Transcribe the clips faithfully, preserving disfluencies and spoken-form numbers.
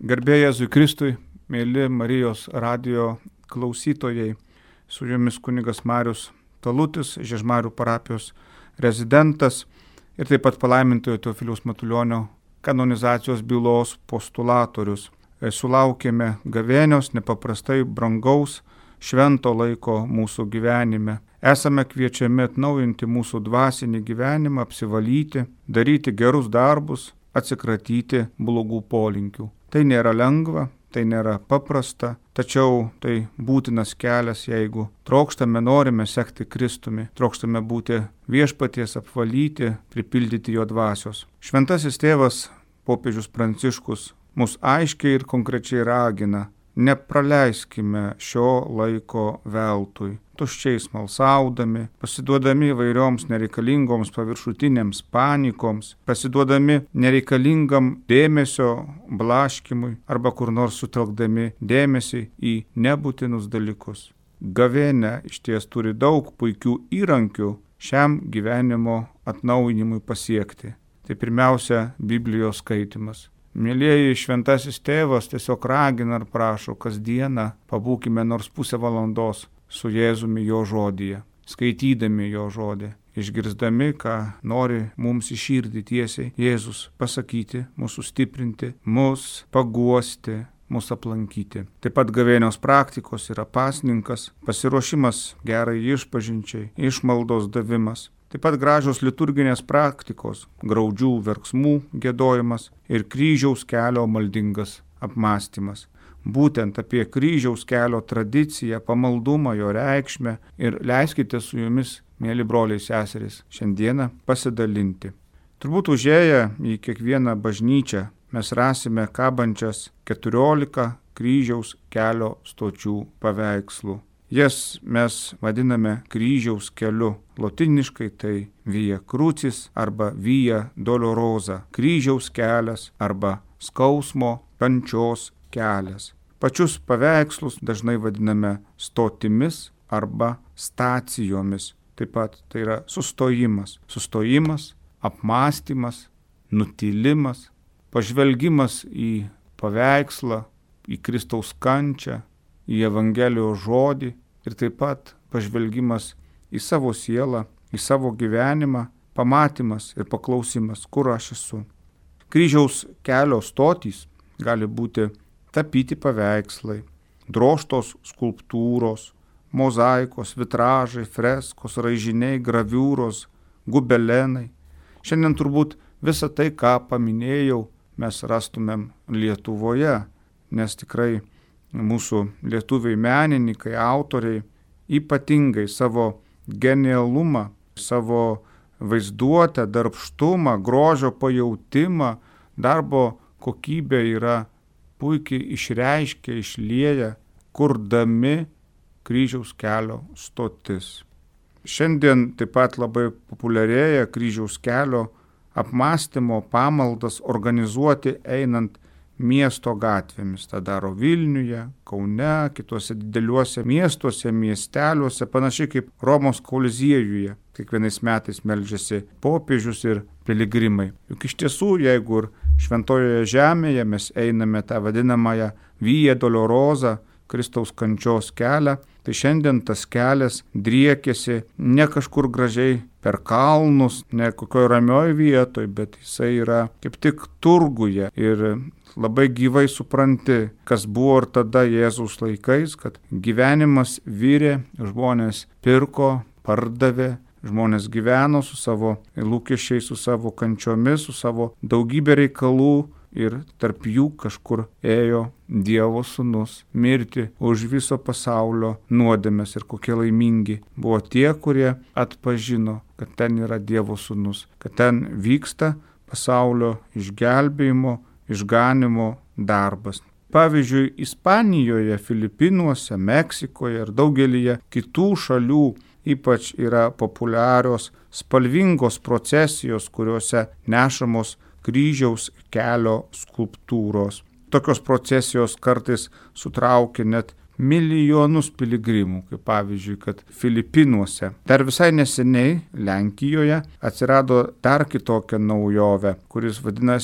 Garbė Jėzui Kristui, mėly Marijos radijo klausytojai, su jumis kunigas Marius Talutis, Žiežmarių parapijos rezidentas ir taip pat palaimintojo Teofiliaus Matulionio kanonizacijos bylos postulatorius. Sulaukėme gavėnios nepaprastai brangaus švento laiko mūsų gyvenime. Esame kviečiami atnaujinti mūsų dvasinį gyvenimą, apsivalyti, daryti gerus darbus, atsikratyti blogų polinkių. Tai nėra lengva, tai nėra paprasta, tačiau tai būtinas kelias, jeigu trokštame, norime sekti Kristumi, trokštame būti viešpaties apvalyti, pripildyti jo dvasios. Šventasis tėvas popiežius Pranciškus mus aiškiai ir konkrečiai ragina: nepraleiskime šio laiko veltui, tuščiai smalsaudami, pasiduodami įvairioms nereikalingoms paviršutinėms panikoms, pasiduodami nereikalingam dėmesio blaškimui arba kur nors sutelkdami dėmesį į nebūtinus dalykus. Gavėnia iš ties turi daug puikių įrankių šiam gyvenimo atnaujinimui pasiekti. Tai pirmiausia, Biblijos skaitimas. Mėlieji, šventasis tėvas tiesiog ragina ir prašo: kasdieną pabūkime nors pusę valandos su Jėzumi jo žodyje, skaitydami jo žodį, išgirsdami, ką nori mums į širdį tiesiai Jėzus pasakyti, mūsų stiprinti, mus paguosti, mus aplankyti. Taip pat gavėnios praktikos yra pasninkas, pasiruošimas gerai išpažinčiai, išmaldos davimas. Taip pat gražios liturginės praktikos, graudžių verksmų giedojimas ir kryžiaus kelio maldingas apmąstymas. Būtent apie kryžiaus kelio tradiciją, pamaldumą, jo reikšmę ir leiskite su jumis, mėly broliai seserys, šiandieną pasidalinti. Turbūt užėję į kiekvieną bažnyčią mes rasime kabančias keturiolika kryžiaus kelio stočių paveikslų. Jas mes vadiname kryžiaus keliu. Lotiniškai tai Via Crucis arba Via Dolorosa, kryžiaus kelias arba skausmo, kančios kelias. Pačius paveikslus dažnai vadiname stotimis arba stacijomis. Taip pat tai yra sustojimas. Sustojimas, apmąstymas, nutylimas, pažvelgimas į paveikslą, į Kristaus kančią, į Evangelijos žodį ir taip pat pažvelgimas į savo sielą, į savo gyvenimą, pamatymas ir paklausimas, kur aš esu. Kryžiaus kelio stotys gali būti tapyti paveikslai, drožtos skulptūros, mozaikos, vitražai, freskos, raižiniai, graviūros, gubelenai. Šiandien turbūt visą tai, ką paminėjau, mes rastumėm Lietuvoje, nes tikrai mūsų lietuviai menininkai, autoriai ypatingai savo genialumą, savo vaizduotę, darbštumą, grožio pajautimą, darbo kokybę yra puikiai išreiškę, išlieję, kurdami kryžiaus kelio stotis. Šiandien taip pat labai populiarėja kryžiaus kelio apmąstymo pamaldas organizuoti einant miesto gatvėmis. Ta daro Vilniuje, Kaune, kitose dideliuose miestuose, miesteliuose, panašiai kaip Romos Koliziejuje. Kiekvienais metais meldžiasi popiežius ir piligrimai. Juk iš tiesų, jeigu ir šventojoje žemėje mes einame tą vadinamąją Via Dolorosa, Kristaus kančios kelią, tai šiandien tas kelias driekiasi ne kažkur gražiai per kalnus, ne kokioje ramioje vietoje, bet jisai yra kaip tik turguje ir labai gyvai supranti, kas buvo ir tada Jėzaus laikais, kad gyvenimas virė, žmonės pirko, pardavė, žmonės gyveno su savo lūkesčiais, su savo kančiomis, su savo daugybė reikalų ir tarp jų kažkur ėjo Dievo sūnus mirti už viso pasaulio nuodėmes ir kokie laimingi buvo tie, kurie atpažino, kad ten yra Dievo sūnus, kad ten vyksta pasaulio išgelbėjimo, išganimo darbas. Pavyzdžiui, Ispanijoje, Filipinuose, Meksikoje ir daugelyje kitų šalių ypač yra populiarios spalvingos procesijos, kuriuose nešamos kryžiaus kelio skulptūros. Tokios procesijos kartais sutraukia net milijonus piligrimų, kaip pavyzdžiui, kad Filipinuose. Dar visai neseniai Lenkijoje atsirado dar kitokia naujovė, kuris vadinasi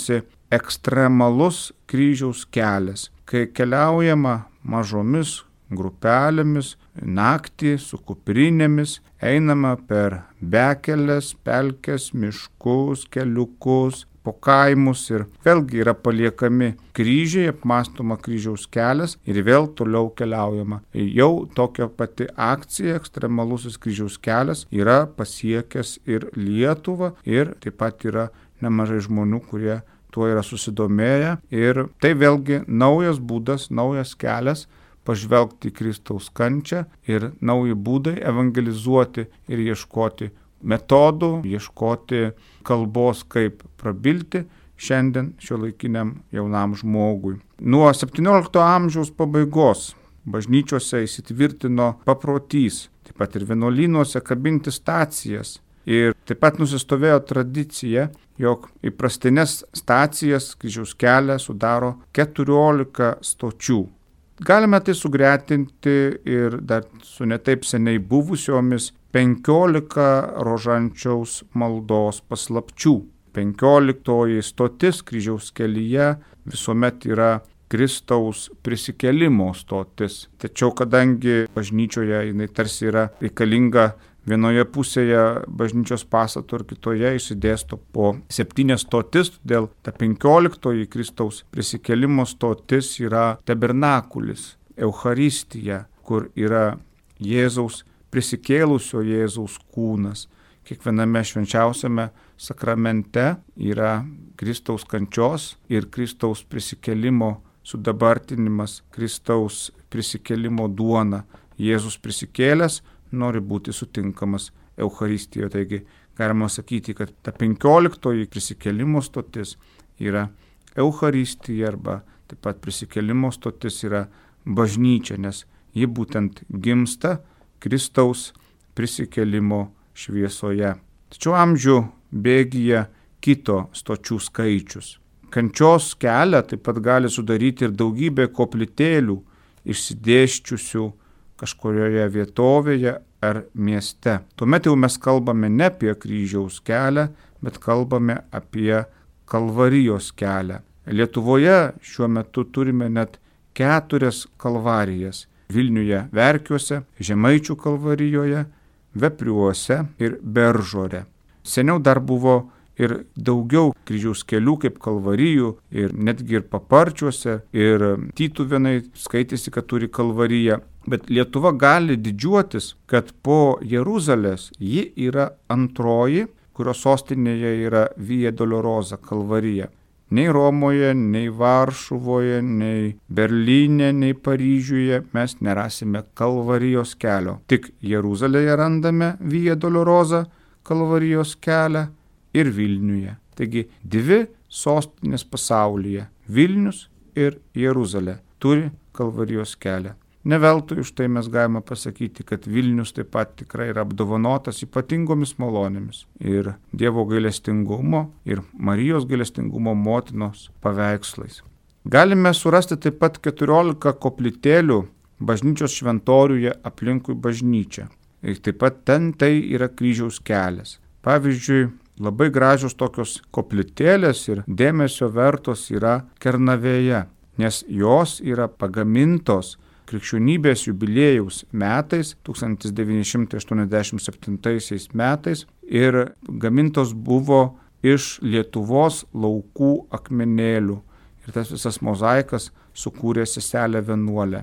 ekstremalus kryžiaus kelias, kai keliaujama mažomis grupelėmis, naktį su kuprinėmis, einama per bekeles, pelkes, miškus, keliukus, po kaimus ir vėlgi yra paliekami kryžiai, apmąstoma kryžiaus kelias ir vėl toliau keliaujama. Jau tokia pati akcija, ekstremalusis kryžiaus kelias, yra pasiekęs ir Lietuvą ir taip pat yra nemažai žmonių, kurie tuo yra susidomėję ir tai vėlgi naujas būdas, naujas kelias pažvelgti į Kristaus kančią ir nauji būdai evangelizuoti ir ieškoti metodų, ieškoti kalbos, kaip prabilti šiandien šiuolaikiniam jaunam žmogui. Nuo septyniolikto amžiaus pabaigos bažnyčiose įsitvirtino paprotys, taip pat ir vienuolynuose kabinti stacijas. Ir taip pat nusistovėjo tradicija, jog įprastinės stacijas kryžiaus kelią sudaro keturiolika stočių. Galime tai sugretinti ir dar su netaip seniai buvusiomis penkiolika rožančiaus maldos paslapčių. Penkioliktoji stotis kryžiaus kelyje visuomet yra Kristaus prisikėlimo stotis. Tačiau kadangi bažnyčioje jinai tarsi yra reikalinga vienoje pusėje bažnyčios pastato ir kitoje išsidėsto po septynias stotis, todėl ta penkioliktoji Kristaus prisikėlimo stotis yra tabernakulis, Eucharistija, kur yra Jėzaus prisikėlusio Jėzaus kūnas. Kiekviename švenčiausiame sakramente yra Kristaus kančios ir Kristaus prisikėlimo sudabartinimas, Kristaus prisikėlimo duona. Jėzus prisikėlęs nori būti sutinkamas Eucharistijoje. Taigi galima sakyti, kad ta penkioliktoji prisikėlimo stotis yra Eucharistija arba taip pat prisikėlimo stotis yra bažnyčia, nes ji būtent gimsta Kristaus prisikėlimo šviesoje. Tačiau amžių bėgyje kito stočių skaičius. Kančios kelią taip pat gali sudaryti ir daugybė koplytėlių išsidėsčiusių kažkurioje vietovėje ar mieste. Tuomet jau mes kalbame ne apie kryžiaus kelią, bet kalbame apie Kalvarijos kelią. Lietuvoje šiuo metu turime net keturias kalvarijas. Vilniuje Verkiuose, Žemaičių Kalvarijoje, Vepriuose ir Beržore. Seniau dar buvo ir daugiau kryžiaus kelių kaip kalvarijų ir netgi ir Paparčiuose ir Tytuvėnai skaitėsi, kad turi kalvariją. Bet Lietuva gali didžiuotis, kad po Jeruzalės ji yra antroji, kurios sostinėje yra Via Dolorosa kalvarija. Nei Romoje, nei Varšuvoje, nei Berlyne, nei Paryžiuje mes nerasime Kalvarijos kelio. Tik Jeruzalėje randame Via Dolorosa Kalvarijos kelią ir Vilniuje. Taigi dvi sostinės pasaulyje – Vilnius ir Jeruzalė turi Kalvarijos kelią. Ne veltui už tai mes galime pasakyti, kad Vilnius taip pat tikrai yra apdovanotas ypatingomis malonėmis ir Dievo gailestingumo ir Marijos gailestingumo motinos paveikslais. Galime surasti taip pat keturiolika koplytėlių bažnyčios šventoriuje aplinkui bažnyčią. Ir taip pat ten tai yra kryžiaus kelias. Pavyzdžiui, labai gražios tokios koplytėlės ir dėmesio vertos yra Kernavėje, nes jos yra pagamintos krikščionybės jubiliejaus metais, tūkstantis devyni šimtai aštuoniasdešimt septintaisiais metais ir gamintos buvo iš Lietuvos laukų akmenėlių. Ir tas visas mozaikas sukūrė seselė vienuolė.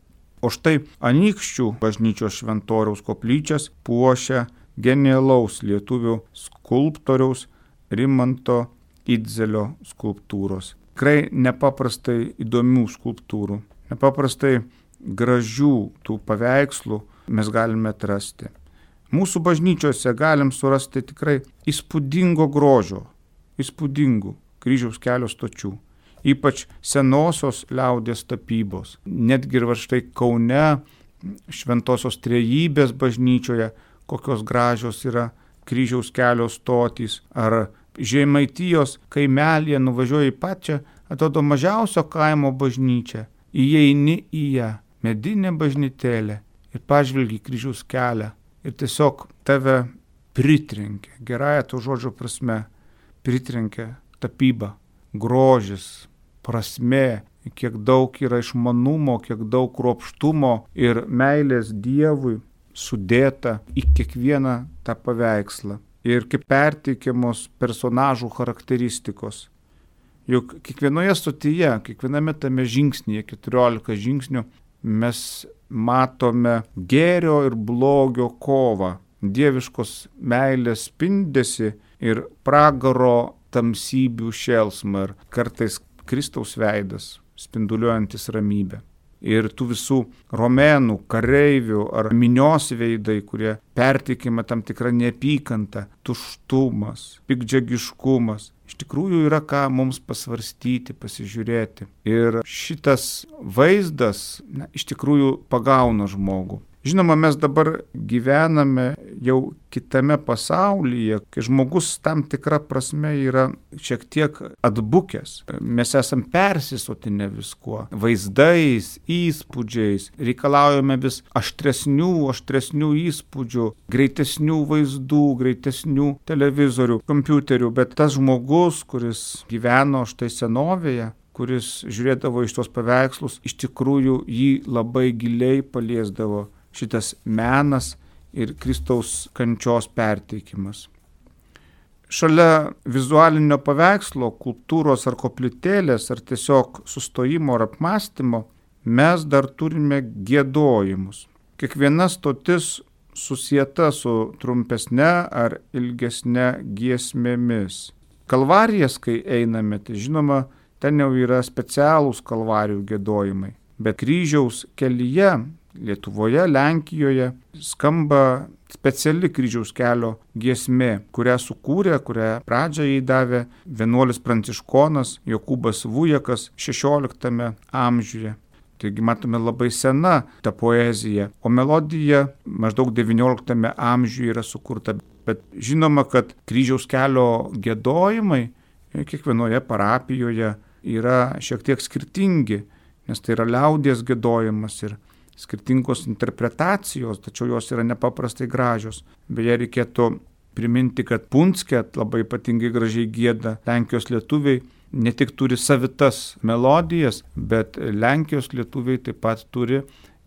O štai Anykščių bažnyčios šventoriaus koplyčias puošia genialaus lietuvių skulptoriaus Rimanto Idzelio skulptūros. Tikrai nepaprastai įdomių skulptūrų, nepaprastai gražių tų paveikslų mes galime atrasti. Mūsų bažnyčiose galim surasti tikrai įspūdingo grožio, įspūdingų kryžiaus kelio stočių, ypač senosios liaudies tapybos. Netgi ir va štai Kaune, Šventosios Trejybės bažnyčioje, kokios gražios yra kryžiaus kelio stotys, ar Žemaitijos kaimelėje nuvažiuoji pačią, atrodo mažiausio kaimo bažnyčią, įeini į ją, medinė bažnytėlė ir pažvelgi kryžiaus kelią ir tiesiog tave pritrenkia, gerąja to žodžio prasme, pritrenkia tapyba, grožis, prasmė, kiek daug yra išmanumo, kiek daug kruopštumo ir meilės Dievui sudėta į kiekvieną tą paveikslą. Ir kaip perteikiamos personažų charakteristikos. Juk kiekvienoje stotyje, kiekviename tame žingsnyje, keturiolika žingsnių, mes matome gėrio ir blogio kovą, dieviškos meilės spindesį ir pragaro tamsybių šėlsmą ir kartais Kristaus veidas spinduliuojantis ramybę. Ir tų visų romėnų, kareivių ar minios veidai, kurie perteikime tam tikrą neapykantą, tuštumas, pikdžiagiškumas. Iš tikrųjų yra ką mums pasvarstyti, pasižiūrėti. Ir šitas vaizdas na, iš tikrųjų pagauna žmogų. Žinoma, mes dabar gyvename jau kitame pasaulyje, kai žmogus tam tikra prasme yra šiek tiek atbukęs. Mes esam persisotinę viskuo, vaizdais, įspūdžiais, reikalaujame vis aštresnių, aštresnių įspūdžių, greitesnių vaizdų, greitesnių televizorių, kompiuterių, bet tas žmogus, kuris gyveno štai senovėje, kuris žiūrėdavo iš tos paveikslus, iš tikrųjų jį labai giliai paliesdavo šitas menas ir Kristaus kančios perteikimas. Šalia vizualinio paveikslo, kultūros ar koplytėlės, ar tiesiog sustojimo ar apmąstymo, mes dar turime giedojimus. Kiekviena stotis susieta su trumpesne ar ilgesne giesmėmis. Kalvarijas, kai einame, tai žinoma, ten jau yra specialūs kalvarijų giedojimai. Bet kryžiaus kelyje, Lietuvoje, Lenkijoje skamba speciali kryžiaus kelio giesmė, kurią sukūrė, kurią pradžią įdavė vienuolis pranciškonas Jokūbas Vujakas šešioliktame amžiuje. Taigi matome labai sena ta poezija, o melodija maždaug devynioliktame amžiuje yra sukurta. Bet žinoma, kad kryžiaus kelio giedojimai kiekvienoje parapijoje yra šiek tiek skirtingi, nes tai yra liaudies giedojimas ir skirtingos interpretacijos, tačiau jos yra nepaprastai gražios. Beje, reikėtų priminti, kad Punske labai ypatingai gražiai gieda Lenkijos lietuviai, ne tik turi savitas melodijas, bet Lenkijos lietuviai taip pat turi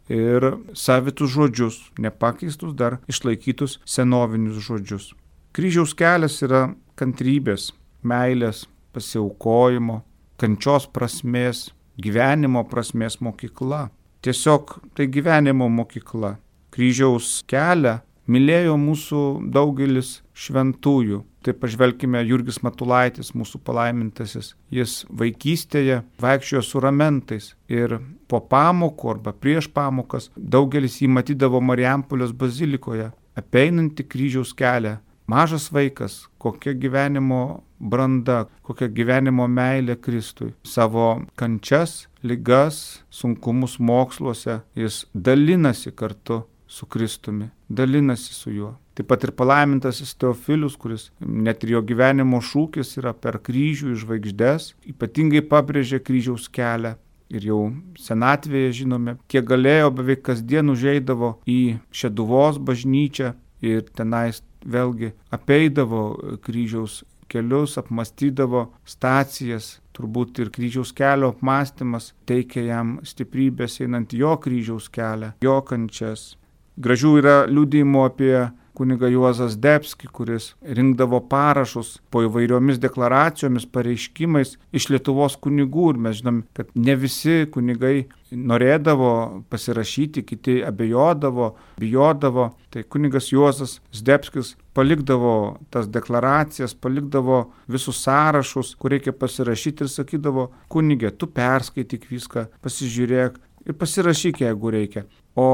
ir savitus žodžius, nepakeistus dar išlaikytus senovinius žodžius. Kryžiaus kelias yra kantrybės, meilės, pasiaukojimo, kančios prasmės, gyvenimo prasmės mokykla. Tiesiog tai gyvenimo mokykla. Kryžiaus kelią mylėjo mūsų daugelis šventųjų. Tai pažvelkime Jurgis Matulaitis, mūsų palaimintasis. Jis vaikystėje vaikščiojo su ramentais ir po pamokų arba prieš pamokas daugelis jį matydavo Marijampolės bazilikoje, apeinantį kryžiaus kelią. Mažas vaikas, kokia gyvenimo branda, kokia gyvenimo meilė Kristui. Savo kančias, ligas, sunkumus moksluose jis dalinasi kartu su Kristumi, dalinasi su juo. Taip pat ir palaimintasis Teofilius, kuris net ir jo gyvenimo šūkis yra per kryžių į žvaigždes, ypatingai pabrėžė kryžiaus kelią. Ir jau senatvėje žinome, kiek galėjo beveik kasdien užeidavo į Šeduvos bažnyčią ir tenais vėlgi apeidavo kryžiaus kelius, apmastydavo stacijas, turbūt ir kryžiaus kelio apmąstymas teikia jam stiprybės einant jo kryžiaus kelią, jo kančias. Gražių yra liudijimų apie kunigą Juozą Zdebskį, kuris rinkdavo parašus po įvairiomis deklaracijomis, pareiškimais iš Lietuvos kunigų. Ir mes žinom, kad ne visi kunigai norėdavo pasirašyti, kiti abejodavo, bijodavo. Tai kunigas Juozas Zdebskis palikdavo tas deklaracijas, palikdavo visus sąrašus, kur reikia pasirašyti ir sakydavo, kunigė, tu perskaityk viską, pasižiūrėk ir pasirašyk, jeigu reikia. O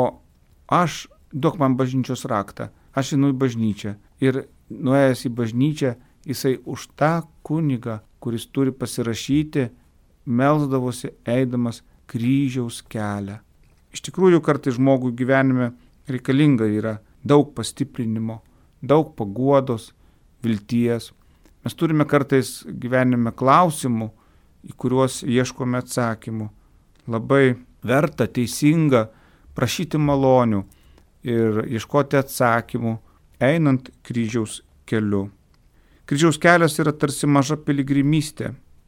aš, duok man bažnyčios raktą. Aš einu į bažnyčią ir nuėjęs į bažnyčią, jisai už tą kunigą, kuris turi pasirašyti, melsdavosi eidamas kryžiaus kelią. Iš tikrųjų, kartais žmogui gyvenime reikalinga yra daug pastiprinimo, daug paguodos, vilties. Mes turime kartais gyvenime klausimų, į kuriuos ieškome atsakymų. Labai verta, teisinga prašyti malonių ir ieškoti atsakymų, einant kryžiaus keliu. Kryžiaus kelias yra tarsi maža piligrimystė.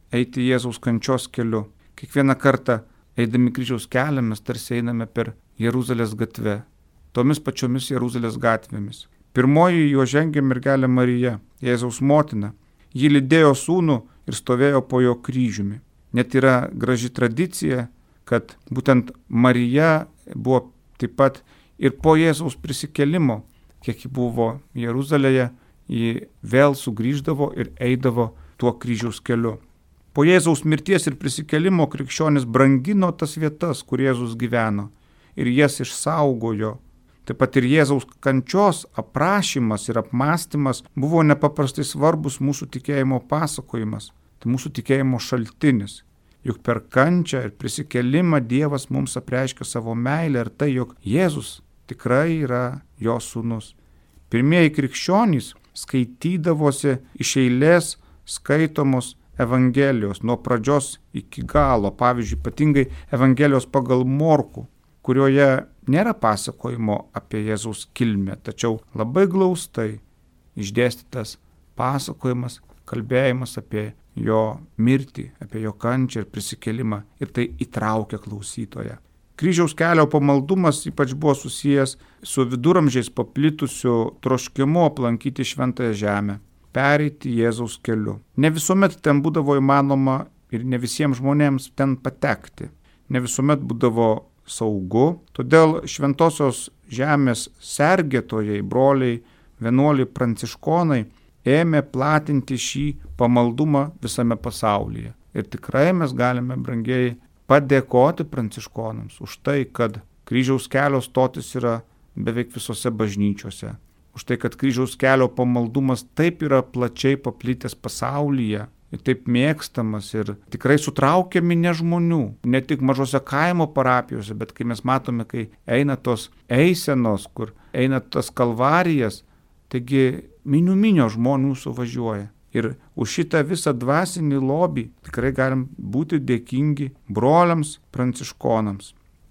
eiti Jėzaus kančios keliu. Kiekvieną kartą eidami kryžiaus kelią mes tarsi einame per Jeruzalės gatvę, tomis pačiomis Jeruzalės gatvėmis. Pirmoji juo žengė mergelė Marija, Jėzaus motina. Ji lydėjo sūnų ir stovėjo po jo kryžiumi. Net yra graži tradicija, kad būtent Marija buvo taip pat ir po Jėzaus prisikėlimo, kiek ji buvo Jeruzalėje, ji vėl sugrįždavo ir eidavo tuo kryžiaus keliu. Po Jėzaus mirties ir prisikėlimo krikščionis brangino tas vietas, kur Jėzus gyveno, ir jas išsaugojo. Taip pat ir Jėzaus kančios aprašymas ir apmąstymas buvo nepaprastai svarbus mūsų tikėjimo pasakojimas, tai mūsų tikėjimo šaltinis. Juk per kančią ir prisikėlimą Dievas mums apreiškia savo meilę ir tai, jog Jėzus tikrai yra jo sūnus. Pirmieji krikščionys skaitydavosi iš eilės skaitomos Evangelijos nuo pradžios iki galo, pavyzdžiui, ypatingai Evangelijos pagal Morkų, kurioje nėra pasakojimo apie Jėzaus kilmę, tačiau labai glaustai išdėstytas pasakojimas, kalbėjimas apie jo mirtį, apie jo kančią ir prisikėlimą, ir tai įtraukia klausytoją. Kryžiaus kelio pamaldumas ypač buvo susijęs su viduramžiais paplitusiu troškimu aplankyti šventąją žemę, pereiti Jėzaus keliu. Ne visuomet ten būdavo įmanoma ir ne visiems žmonėms ten patekti. Ne visuomet būdavo saugu, todėl šventosios žemės sergėtojai, broliai, vienuoliai, pranciškonai ėmė platinti šį pamaldumą visame pasaulyje. Ir tikrai mes galime, brangiai, padėkoti pranciškonams už tai, kad kryžiaus kelio stotis yra beveik visose bažnyčiose. Už tai, kad kryžiaus kelio pamaldumas taip yra plačiai paplitęs pasaulyje ir taip mėgstamas ir tikrai sutraukia minė žmonių. Ne tik mažose kaimo parapijose, bet kai mes matome, kai eina tos eisenos, kur eina tas kalvarijas, taigi minių minio žmonių suvažiuoja. Ir už šitą visą dvasinį lobį tikrai galim būti dėkingi broliams pranciškonams.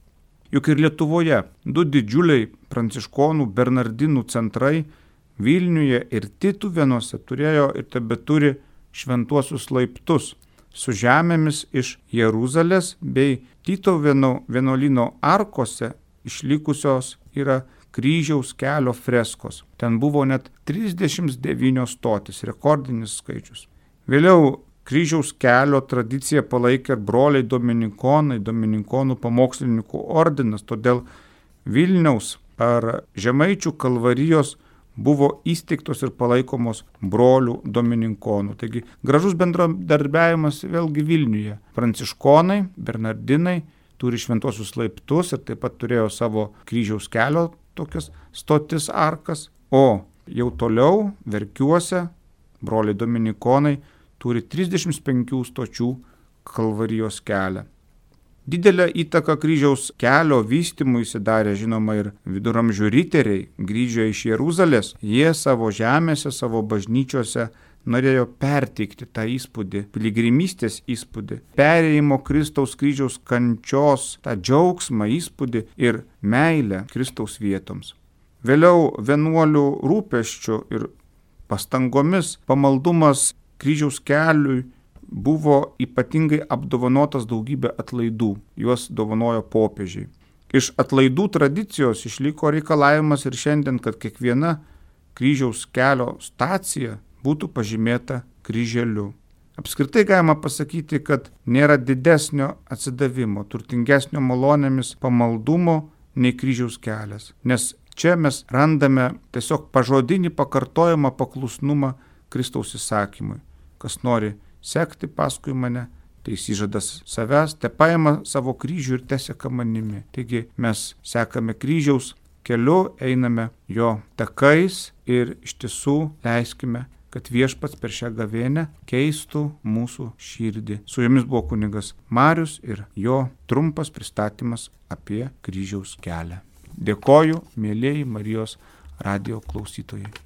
Juk ir Lietuvoje du didžiuliai pranciškonų bernardinų centrai Vilniuje ir Tytuvėnuose turėjo ir tebeturi šventuosius laiptus su žemėmis iš Jeruzalės bei Tytuvėnų vienuolyno arkose išlikusios yra kryžiaus kelio freskos. Ten buvo net trisdešimt devynios stotis, rekordinis skaičius. Vėliau kryžiaus kelio tradiciją palaikė ir broliai dominikonai, dominikonų pamokslininkų ordinas, todėl Vilniaus ar Žemaičių kalvarijos buvo įsteigtos ir palaikomos brolių domininkonų. Taigi gražus bendradarbiavimas vėlgi Vilniuje. Pranciškonai, bernardinai turi šventuosius laiptus ir taip pat turėjo savo kryžiaus kelio tokias stotis arkas, o jau toliau Verkiuose broliai dominikonai turi trisdešimt penkių stočių kalvarijos kelią. Didelę įtaką kryžiaus kelio vystymui darė žinoma ir viduramžių riteriai, grįžę iš Jeruzalės. Jie savo žemėse, savo bažnyčiose norėjo perteikti tą įspūdį, piligrimystės įspūdį, perėjimo Kristaus kryžiaus kančios, tą džiaugsmą, įspūdį ir meilę Kristaus vietoms. Vėliau vienuolių rūpesčių ir pastangomis pamaldumas kryžiaus keliui buvo ypatingai apdovanotas daugybė atlaidų, juos dovanojo popiežiai. Iš atlaidų tradicijos išliko reikalavimas ir šiandien, kad kiekviena kryžiaus kelio stacija būtų pažymėta kryželiu. Apskritai galima pasakyti, kad nėra didesnio atsidavimo, turtingesnio malonėmis pamaldumo nei kryžiaus kelias, nes čia mes randame tiesiog pažodinį pakartojimą paklusnumą Kristaus įsakymui. Kas nori sekti paskui mane, tai įsižadas savęs, te paima savo kryžių ir te seka manimi. Taigi mes sekame kryžiaus keliu, einame jo takais ir iš tiesų leiskime, kad viešpats per šią gavėnią keistų mūsų širdį. Su jumis buvo kunigas Marius ir jo trumpas pristatymas apie kryžiaus kelią. Dėkoju, mėlieji Marijos radijo klausytojai.